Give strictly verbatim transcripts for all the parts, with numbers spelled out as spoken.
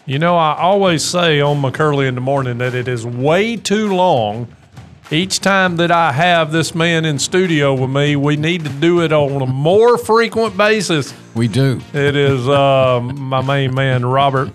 You know, I always say on McCurley in the Morning that it is way too long. Each time that I have this man in studio with me, we need to do it on a more frequent basis. We do. It is uh, my main man, Robert.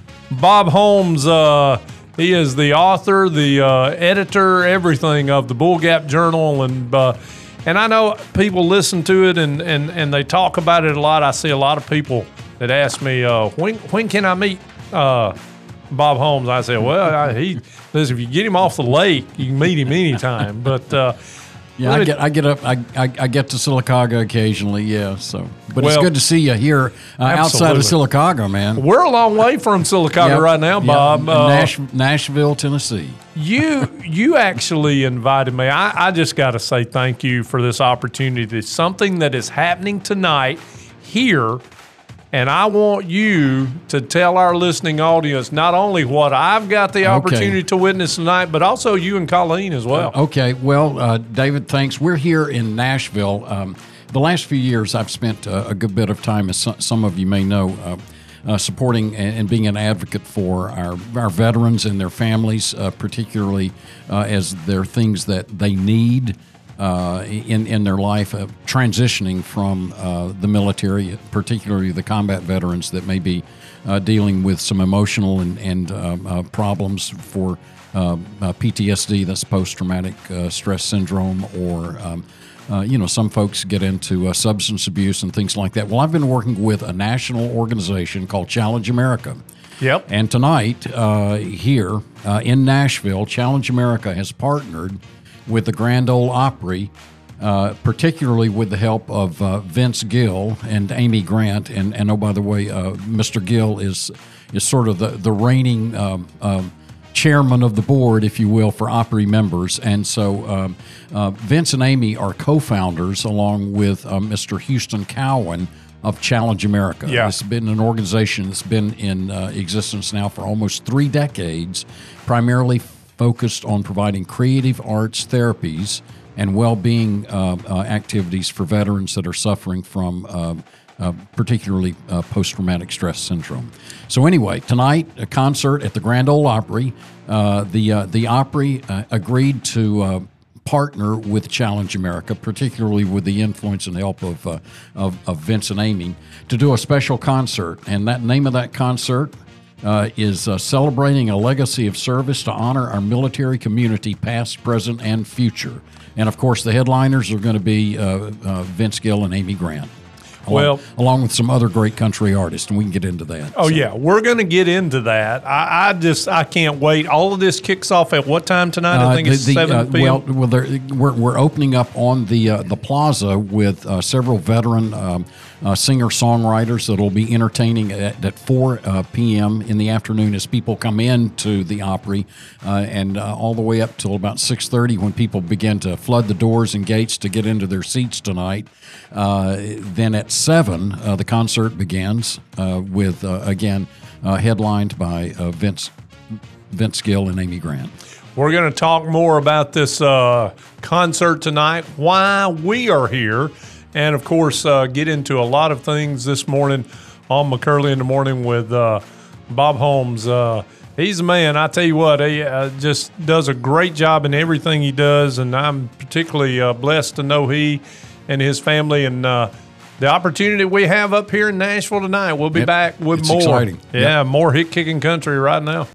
Bob Holmes, uh, he is the author, the uh, editor, everything of the Bull Gap Journal. And uh, and I know people listen to it and, and, and they talk about it a lot. I see a lot of people that ask me, uh, when when can I meet uh, Bob Holmes? I say, well, I, he says if you get him off the lake, you can meet him anytime. But uh, yeah, I get I get up I, I I get to Sylacauga occasionally. Yeah, so but well, it's good to see you here uh, outside of Sylacauga, man. We're a long way from Sylacauga yep, right now, Bob. Yep. Uh, Nash, Nashville, Tennessee. You you actually invited me. I, I just got to say thank you for this opportunity. It's something that is happening tonight here. And I want you to tell our listening audience not only what I've got the opportunity okay. to witness tonight, but also you and Colleen as well. Uh, okay. Well, uh, David, thanks. We're here in Nashville. Um, the last few years, I've spent uh, a good bit of time, as some, some of you may know, uh, uh, supporting and, and being an advocate for our, our veterans and their families, uh, particularly uh, as there are things that they need Uh, in, in their life, uh, transitioning from uh, the military, particularly the combat veterans that may be uh, dealing with some emotional and, and um, uh, problems for uh, uh, P T S D, that's post-traumatic uh, stress syndrome, or um, uh, you know, some folks get into uh, substance abuse and things like that. Well, I've been working with a national organization called Challenge America. Yep. And tonight, uh, here uh, in Nashville, Challenge America has partnered with the Grand Ole Opry, uh, particularly with the help of uh, Vince Gill and Amy Grant. And, and oh, by the way, uh, Mister Gill is is sort of the, the reigning um, um, chairman of the board, if you will, for Opry members. And so um, uh, Vince and Amy are co-founders, along with uh, Mister Houston Cowan of Challenge America. Yeah. It's been an organization that's been in uh, existence now for almost three decades, primarily focused on providing creative arts therapies and well-being uh, uh, activities for veterans that are suffering from uh, uh, particularly uh, post-traumatic stress syndrome. So anyway, tonight, a concert at the Grand Ole Opry. Uh, the, uh, the Opry uh, agreed to uh, partner with Challenge America, particularly with the influence and help of, uh, of, of Vince and Amy, to do a special concert. And that name of that concert Uh, is uh, celebrating a legacy of service to honor our military community, past, present, and future. And, of course, the headliners are going to be uh, uh, Vince Gill and Amy Grant, along, well, along with some other great country artists, and we can get into that. Oh, so. yeah, we're going to get into that. I, I just I can't wait. All of this kicks off at what time tonight? I think uh, the, it's the, seven uh, p.m. Well, well we're, we're opening up on the, uh, the plaza with uh, several veteran um, Uh, singer-songwriters that will be entertaining at, at four p.m. in the afternoon as people come in to the Opry, uh, and uh, all the way up till about six thirty when people begin to flood the doors and gates to get into their seats tonight. Uh, then at seven, uh, the concert begins uh, with, uh, again, uh, headlined by uh, Vince, Vince Gill and Amy Grant. We're going to talk more about this uh, concert tonight, why we are here, and, of course, uh, get into a lot of things this morning on McCurley in the Morning with uh, Bob Holmes. Uh, he's a man, I tell you what, he uh, just does a great job in everything he does, and I'm particularly uh, blessed to know he and his family and uh, the opportunity we have up here in Nashville tonight. We'll be yep. back with it's more. Exciting. Yeah, yep. more hit-kicking country right now.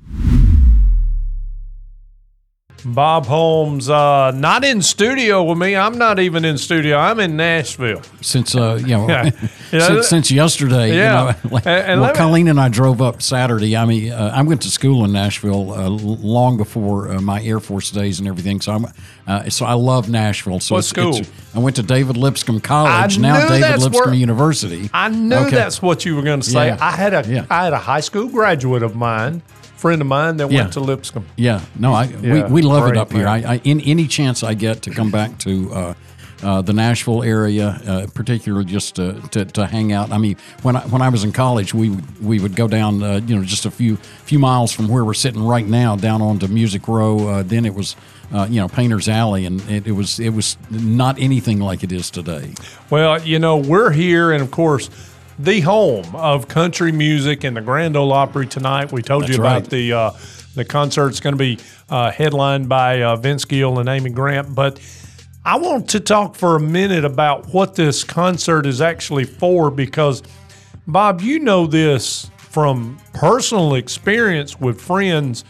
Bob Holmes, uh, not in studio with me. I'm not even in studio. I'm in Nashville. Since uh, you know, yeah. since, since yesterday, yeah. you know, like, and, and well, me, Colleen and I drove up Saturday. I mean, uh, I went to school in Nashville uh, long before uh, my Air Force days and everything. So I'm, uh, so I love Nashville. So what it's, school? It's, I went to David Lipscomb College. I Now David Lipscomb where, University. I knew okay. that's what you were going to say. Yeah. I had a yeah. I had a high school graduate of mine. Friend of mine that yeah. went to Lipscomb. Yeah, no, I yeah, we, we love great, it up here. I, I in any chance I get to come back to uh, uh, the Nashville area, uh, particularly just to, to, to hang out. I mean, when I when I was in college, we would, we would go down, uh, you know, just a few few miles from where we're sitting right now, down onto Music Row. Uh, then it was, uh, you know, Painter's Alley, and it, it was it was not anything like it is today. Well, you know, we're here, and of course, the home of country music in the Grand Ole Opry tonight. We told That's you about right. the uh, the concert's going to be uh, headlined by uh, Vince Gill and Amy Grant. But I want to talk for a minute about what this concert is actually for, because, Bob, you know this from personal experience with friends,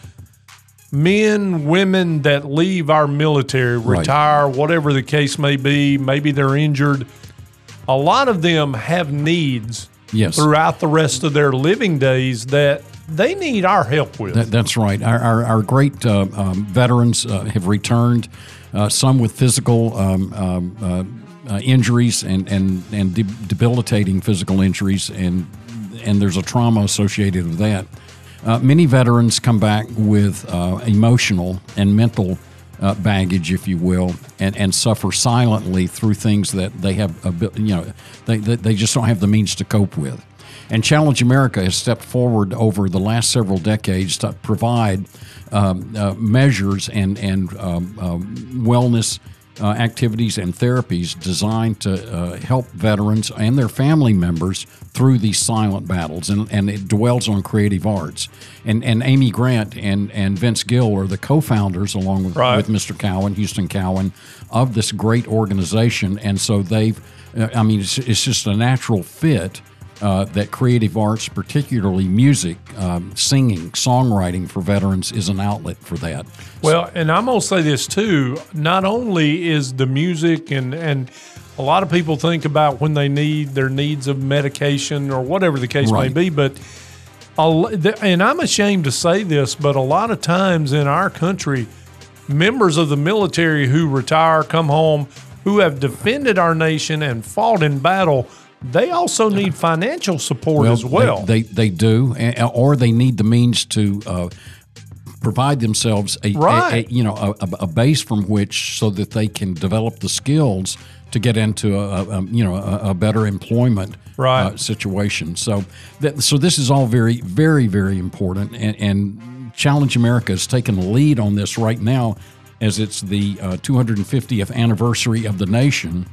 men, women that leave our military, retire, right. whatever the case may be, maybe they're injured. A lot of them have needs yes. throughout the rest of their living days that they need our help with. That, that's right. Our, our, our great uh, um, veterans uh, have returned, uh, some with physical um, um, uh, uh, injuries and, and, and de- debilitating physical injuries, and, and there's a trauma associated with that. Uh, many veterans come back with uh, emotional and mental Uh, baggage, if you will, and, and suffer silently through things that they have, a bit, you know, they, they they just don't have the means to cope with. And Challenge America has stepped forward over the last several decades to provide um, uh, measures and and um, um, wellness uh, activities and therapies designed to uh, help veterans and their family members through these silent battles, and, and it dwells on creative arts. And and Amy Grant and, and Vince Gill are the co-founders, along with, right. with Mister Cowan, Houston Cowan, of this great organization. And so they've, I mean, it's, it's just a natural fit uh, that creative arts, particularly music, um, singing, songwriting for veterans, is an outlet for that. Well, and I'm going to say this too, not only is the music, and, and a lot of people think about when they need their needs of medication or whatever the case right. may be, but and I'm ashamed to say this, but a lot of times in our country, members of the military who retire, come home, who have defended our nation and fought in battle, they also need financial support well, as well. They, they, they do, or they need the means to uh, provide themselves a, right. a, a you know a, a base from which, so that they can develop the skills to get into a, a you know a, a better employment right. uh, situation. So that, so this is all very very very important, and, and Challenge America has taken the lead on this right now, as it's the uh, two hundred fiftieth anniversary of the nation.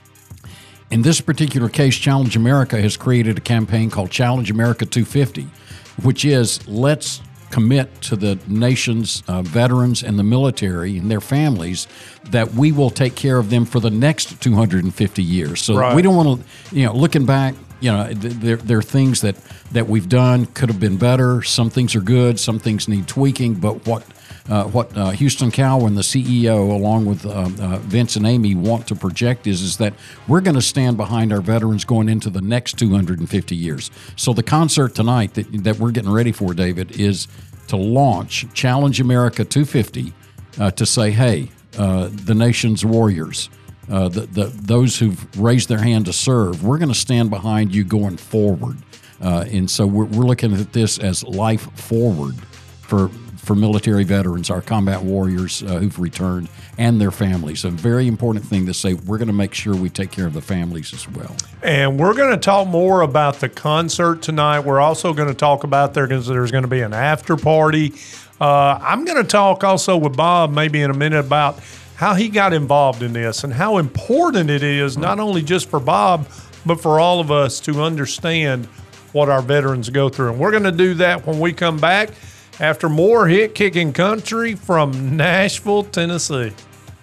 In this particular case, Challenge America has created a campaign called Challenge America two fifty, which is let's commit to the nation's uh, veterans and the military and their families that we will take care of them for the next two hundred fifty years. So right. we don't want to, you know, looking back, you know, there, there are things that, that we've done could have been better. Some things are good, some things need tweaking, but what Uh, what uh, Houston Cowan, the C E O, along with uh, uh, Vince and Amy, want to project is, is that we're going to stand behind our veterans going into the next two hundred fifty years. So the concert tonight that, that we're getting ready for, David, is to launch Challenge America two fifty uh, to say, hey, uh, the nation's warriors, uh, the, the, those who've raised their hand to serve, we're going to stand behind you going forward. Uh, and so we're, we're looking at this as life forward for for military veterans, our combat warriors uh, who've returned, and their families. A very important thing to say, we're going to make sure we take care of the families as well. And we're going to talk more about the concert tonight. We're also going to talk about there, because there's going to be an after party. Uh, I'm going to talk also with Bob maybe in a minute about how he got involved in this and how important it is, not only just for Bob, but for all of us to understand what our veterans go through. And we're going to do that when we come back after more hit-kicking country from Nashville, Tennessee.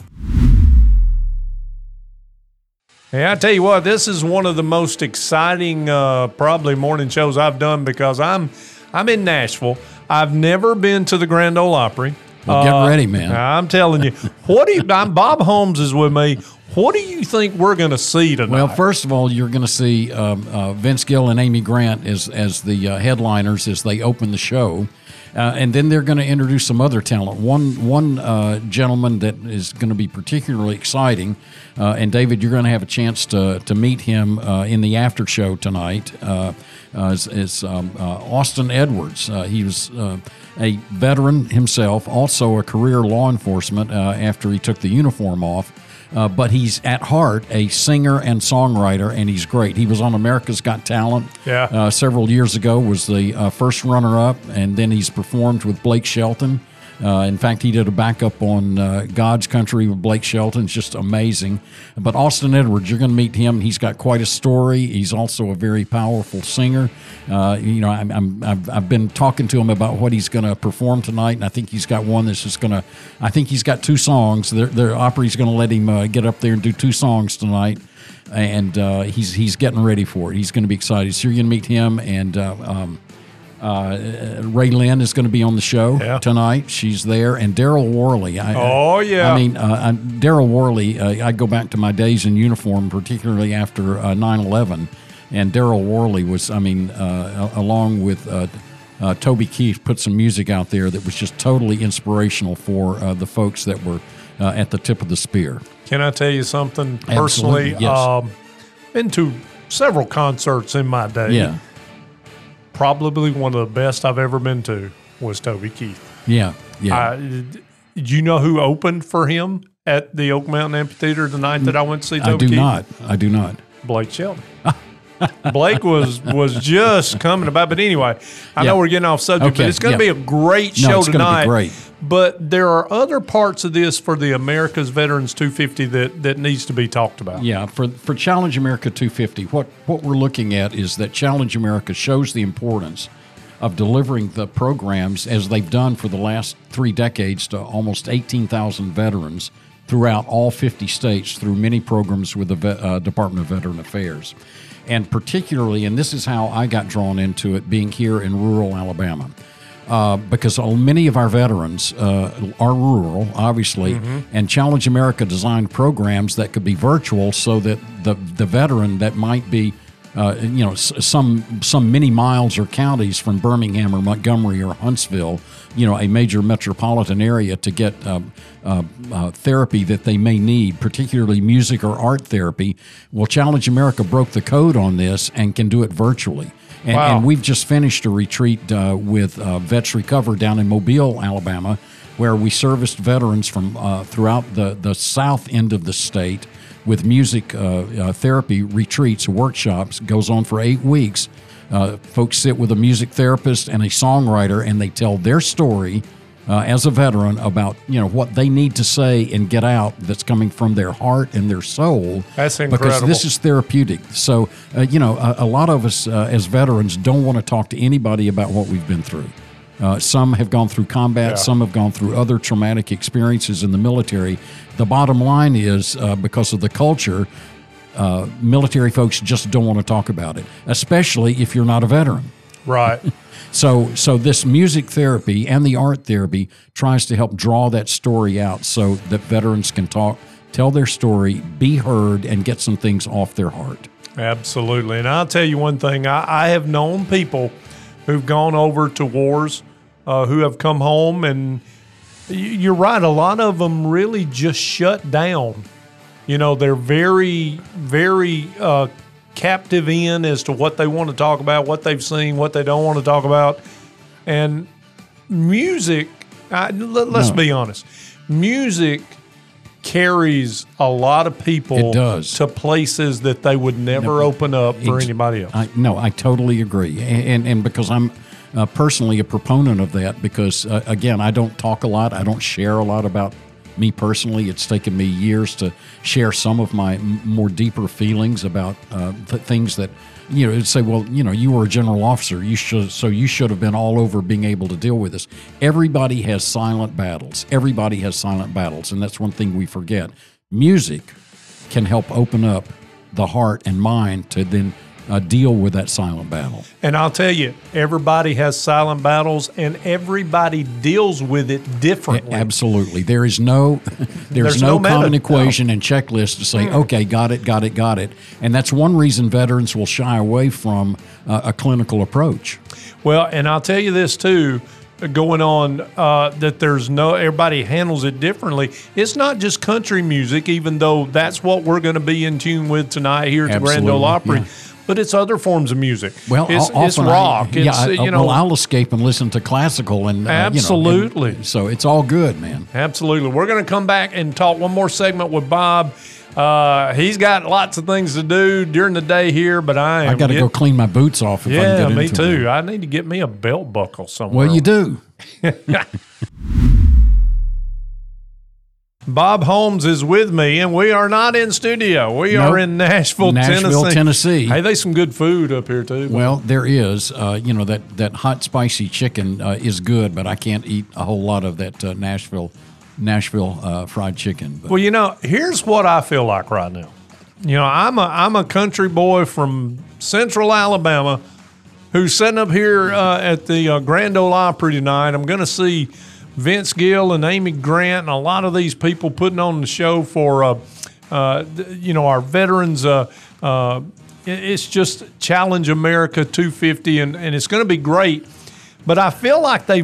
Hey, I tell you what, this is one of the most exciting uh, probably morning shows I've done, because I'm I'm in Nashville. I've never been to the Grand Ole Opry. Well, get uh, ready, man. I'm telling you. What do you? I'm, Bob Holmes is with me. What do you think we're going to see tonight? Well, first of all, you're going to see um, uh, Vince Gill and Amy Grant as as the uh, headliners as they open the show. Uh, and then they're going to introduce some other talent. One one uh, gentleman that is going to be particularly exciting, uh, and David, you're going to have a chance to to meet him uh, in the after show tonight. Uh, uh, is, is um, uh, Austin Edwards. Uh, he was uh, a veteran himself, also a career law enforcement uh, after he took the uniform off. Uh, but he's at heart a singer and songwriter, and he's great. He was on America's Got Talent yeah. uh, several years ago, was the uh, first runner-up, and then he's performed with Blake Shelton Uh, in fact, he did a backup on uh, God's Country with Blake Shelton. It's just amazing. But Austin Edwards, you're going to meet him. He's got quite a story. He's also a very powerful singer. Uh, you know, I'm, I'm, I've, I've been talking to him about what he's going to perform tonight, and I think he's got one that's just going to. I think he's got two songs. The, the Opry's going to let him uh, get up there and do two songs tonight. And uh, he's he's getting ready for it. He's going to be excited. So you're going to meet him, and uh, um, uh, Ray Lynn is going to be on the show yeah. tonight. She's there, and Daryl Worley. I, oh yeah. I mean, uh, Daryl Worley. Uh, I go back to my days in uniform, particularly after uh, nine eleven, and Daryl Worley was. I mean, uh, along with. Uh, Uh, Toby Keith put some music out there that was just totally inspirational for uh, the folks that were uh, at the tip of the spear. Can I tell you something personally? Absolutely, yes. Um, been to several concerts in my day. Yeah. Probably one of the best I've ever been to was Toby Keith. Yeah, yeah. I, do you know who opened for him at the Oak Mountain Amphitheater the night that I went to see Toby I do Keith? not. I do not. Blake Shelton. Blake was was just coming about, but anyway, I Yeah. know we're getting off subject, Okay, but it's going to yeah. be a great No, show it's gonna be tonight. great. But there are other parts of this for the America's Veterans two fifty that, that needs to be talked about. Yeah, for for Challenge America two fifty, what what we're looking at is that Challenge America shows the importance of delivering the programs as they've done for the last three decades to almost eighteen thousand veterans throughout all fifty states through many programs with the Ve- uh, Department of Veteran Affairs. And particularly, and this is how I got drawn into it, being here in rural Alabama. Uh, because many of our veterans uh, are rural, obviously, mm-hmm. and Challenge America designed programs that could be virtual so that the, the veteran that might be, uh, you know, some some many miles or counties from Birmingham or Montgomery or Huntsville, you know, a major metropolitan area to get uh, uh, uh, therapy that they may need, particularly music or art therapy. Well, Challenge America broke the code on this and can do it virtually. And, wow. and we've just finished a retreat uh, with uh, Vets Recover down in Mobile, Alabama, where we serviced veterans from uh, throughout the, the south end of the state with music uh, uh, therapy retreats, workshops. Goes on for eight weeks. Uh, folks sit with a music therapist and a songwriter, and they tell their story uh, as a veteran about, you know, what they need to say and get out that's coming from their heart and their soul. That's incredible. Because this is therapeutic. So, uh, you know, a, a lot of us uh, as veterans don't want to talk to anybody about what we've been through. Uh, some have gone through combat. Yeah. Some have gone through other traumatic experiences in the military. The bottom line is, uh, because of the culture, uh, military folks just don't want to talk about it, especially if you're not a veteran. Right. So, so this music therapy and the art therapy tries to help draw that story out so that veterans can talk, tell their story, be heard, and get some things off their heart. Absolutely. And I'll tell you one thing. I, I have known people who've gone over to wars, uh, who have come home, and you're right, a lot of them really just shut down. You know, they're very, very uh, captive in as to what they want to talk about, what they've seen, what they don't want to talk about. And music, I, let, let's No. be honest, music carries a lot of people It does. to places that they would never No, open up for ex- anybody else. I, no, I totally agree, and and, and because I'm uh, personally a proponent of that, because uh, again, I don't talk a lot, I don't share a lot about me personally. It's taken me years to share some of my m- more deeper feelings about uh, th- things that, you know, it'd say, well, you know, you were a general officer, you should, so you should have been all over being able to deal with this. Everybody has silent battles. Everybody has silent battles, and that's one thing we forget. Music can help open up the heart and mind to then uh, deal with that silent battle. And I'll tell you, everybody has silent battles, and everybody deals with it differently. Absolutely. There is no there's, There's no, no common method. equation and checklist to say, okay, got it, got it, got it. And that's one reason veterans will shy away from uh, a clinical approach. Well, and I'll tell you this too, going on uh, that there's no, everybody handles it differently. It's not just country music, even though that's what we're going to be in tune with tonight here at the Grand Ole Absolutely, Opry. yeah. But it's other forms of music. Well, it's, often it's rock. I, yeah, it's, I, you know, well, I'll escape and listen to classical and uh, Absolutely. You know, and so it's all good, man. Absolutely. We're going to come back and talk one more segment with Bob. Uh, he's got lots of things to do during the day here, but I am. I got to get- go clean my boots off if I can Yeah, get me into too. them. I need to get me a belt buckle somewhere. Well, you do. Bob Holmes is with me, and we are not in studio. We Nope. are in Nashville, Nashville, Tennessee. Tennessee. Hey, there's some good food up here too. Well, there is. Uh, you know, that, that hot, spicy chicken uh, is good, but I can't eat a whole lot of that uh, Nashville Nashville uh, fried chicken. But. Well, you know, here's what I feel like right now. You know, I'm a I'm a country boy from Central Alabama who's sitting up here uh, at the uh, Grand Ole Opry tonight. I'm going to see Vince Gill and Amy Grant and a lot of these people putting on the show for, uh, uh, you know, our veterans. Uh, uh, it's just Challenge America two fifty, and, and it's going to be great. But I feel like they,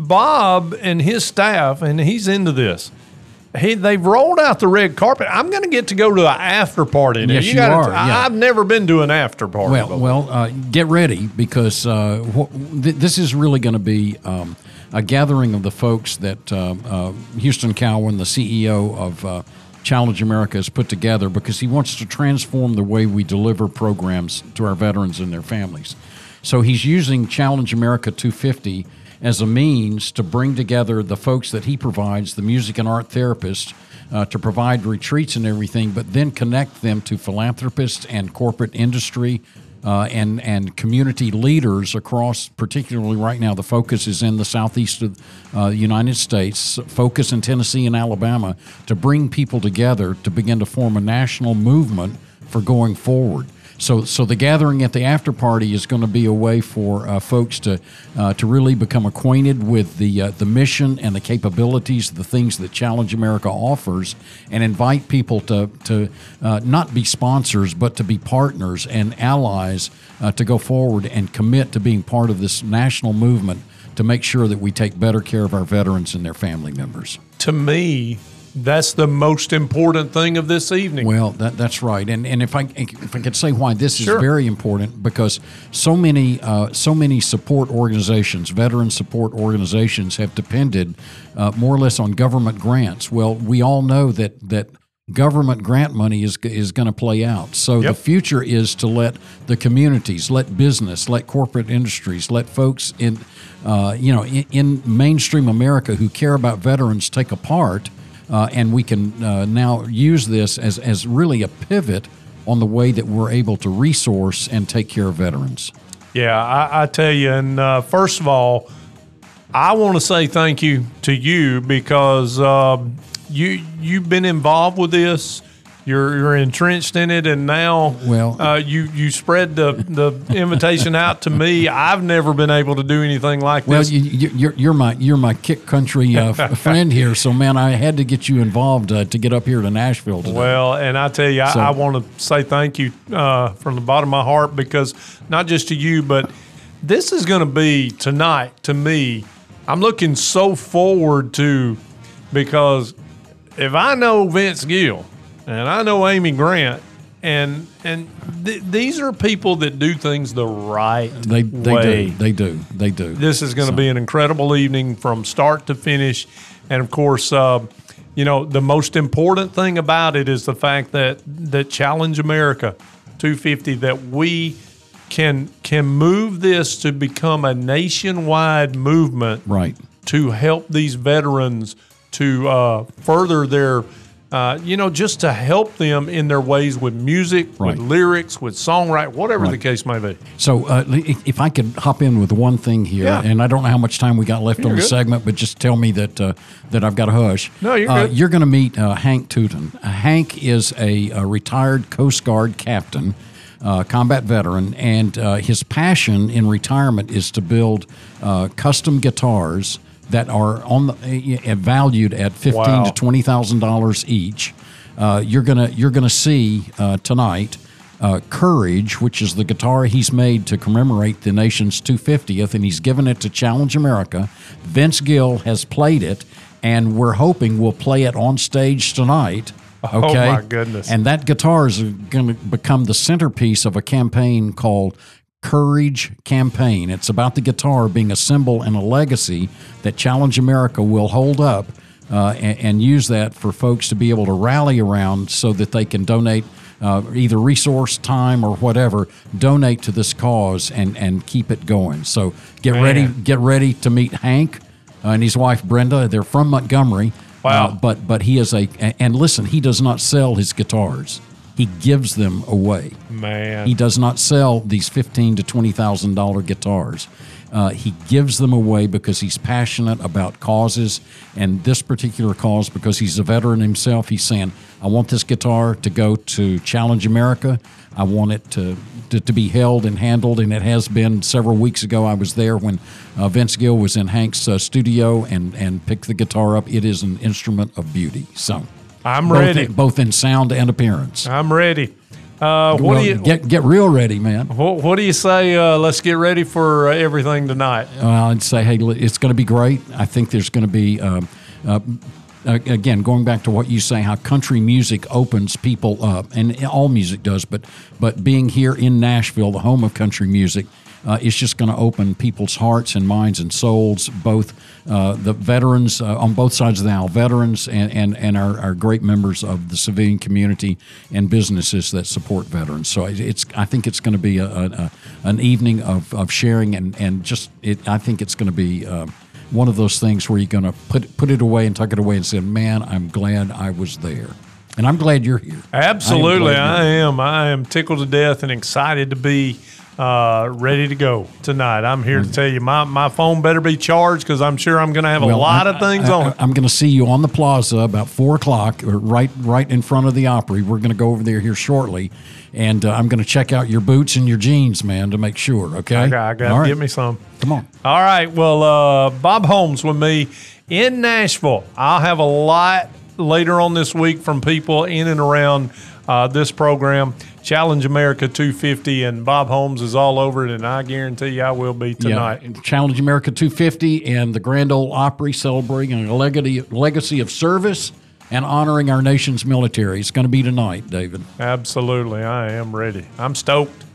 Bob and his staff, and he's into this. He, they've rolled out the red carpet. I'm going to get to go to an after party. Now. Yes, you, you gotta, are, yeah. I've never been to an after party. Well, before. well, uh, get ready because uh, wh- th- this is really going to be um, a gathering of the folks that uh, uh, Houston Cowan, the C E O of uh, Challenge America, has put together because he wants to transform the way we deliver programs to our veterans and their families. So he's using Challenge America two fifty as a means to bring together the folks that he provides, the music and art therapists, uh, to provide retreats and everything, but then connect them to philanthropists and corporate industry uh, and, and community leaders across, particularly right now, the focus is in the southeast of uh, the United States, focus in Tennessee and Alabama, to bring people together to begin to form a national movement for going forward. So, so the gathering at the after party is going to be a way for uh, folks to uh, to really become acquainted with the uh, the mission and the capabilities, the things that Challenge America offers, and invite people to to uh, not be sponsors, but to be partners and allies uh, to go forward and commit to being part of this national movement to make sure that we take better care of our veterans and their family members. To me, that's the most important thing of this evening. Well, that, that's right, and and if I if I could say why this is Sure. very important, because so many uh, so many support organizations, veteran support organizations, have depended uh, more or less on government grants. Well, we all know that that government grant money is is going to play out. So Yep. the future is to let the communities, let business, let corporate industries, let folks in uh, you know in, in mainstream America who care about veterans take a part. Uh, and we can uh, now use this as, as really a pivot on the way that we're able to resource and take care of veterans. Yeah, I, I tell you, and uh, first of all, I want to say thank you to you because uh, you you've been involved with this. You're you're entrenched in it, and now Well- uh, you you spread the the invitation out to me. I've never been able to do anything like Well, this. you, you, you're, you're my you're my kick country uh, f- friend here, so man, I had to get you involved uh, to get up here to Nashville today. Well, and I tell you, So- I, I want to say thank you uh, from the bottom of my heart because not just to you, but this is going to be tonight to me. I'm looking so forward to because if I know Vince Gill and I know Amy Grant, and and th- these are people that do things the right they they way. do they do they do. This is going to So- be an incredible evening from start to finish. And of course, uh, you know, the most important thing about it is the fact that that Challenge America two fifty, that we can can move this to become a nationwide movement Right. to help these veterans to uh, further their Uh, you know, just to help them in their ways with music, Right. with lyrics, with songwriting, whatever the Right. case may be. So, uh, if if I could hop in with one thing here, Yeah. and I don't know how much time we got left You're on the good. segment, but just tell me that uh, that I've got to hush. No, you're uh, good. You're going to meet uh, Hank Tootin. Uh, Hank is a, a retired Coast Guard captain, uh, combat veteran, and uh, his passion in retirement is to build uh, custom guitars that are on the, uh, valued at fifteen Wow. to twenty thousand dollars each. Uh, you're gonna you're gonna see uh, tonight. Uh, Courage, which is the guitar he's made to commemorate the nation's two hundred fiftieth, and he's given it to Challenge America. Vince Gill has played it, and we're hoping we'll play it on stage tonight. Okay? Oh, my goodness. And that guitar is going to become the centerpiece of a campaign called Courage Campaign. It's about the guitar being a symbol and a legacy that Challenge America will hold up uh, and, and use that for folks to be able to rally around so that they can donate uh, either resource, time, or whatever, donate to this cause and, and keep it going. So get Man. ready, get ready to meet Hank uh, and his wife Brenda. They're from Montgomery. Wow. Uh, but but he is a and listen, he does not sell his guitars. He gives them away. Man. He does not sell these fifteen to twenty thousand dollar guitars. Uh, he gives them away because he's passionate about causes, and this particular cause, because he's a veteran himself, he's saying, I want this guitar to go to Challenge America. I want it to, to, to be held and handled, and it has been. Several weeks ago, I was there when uh, Vince Gill was in Hank's uh, studio and, and picked the guitar up. It is an instrument of beauty. So I'm both ready. In, both in sound and appearance. I'm ready. Uh, what well, do you get get real ready, man? what, what do you say? Uh, let's get ready for uh, everything tonight. Uh, I'd say, hey, it's going to be great. I think there's going to be, um, uh, uh, again, going back to what you say, how country music opens people up, and all music does, but but being here in Nashville, the home of country music, uh, it's just going to open people's hearts and minds and souls, both uh, the veterans uh, on both sides of the aisle, veterans and, and, and our, our great members of the civilian community and businesses that support veterans. So it's I think it's going to be a, a, an evening of, of sharing, and, and just it, I think it's going to be uh, one of those things where you're going to put, put it away and tuck it away and say, man, I'm glad I was there. And I'm glad you're here. Absolutely, I am. I am. I am tickled to death and excited to be uh, ready to go tonight. I'm here to tell you, my, my phone better be charged because I'm sure I'm going to have Well, a lot I- of things I, on it. I, am going to see you on the plaza about four o'clock, or right right in front of the Opry. We're going to go over there here shortly, and uh, I'm going to check out your boots and your jeans, man, to make sure. Okay, I got, I got All to right. get me some. Come on. All right. Well, uh, Bob Holmes with me in Nashville. I'll have a lot later on this week from people in and around uh, this program. Challenge America two fifty, and Bob Holmes is all over it, and I guarantee you I will be tonight. Yeah, Challenge America two fifty and the Grand Ole Opry celebrating a legacy legacy of service and honoring our nation's military. It's going to be tonight, David. Absolutely. I am ready. I'm stoked.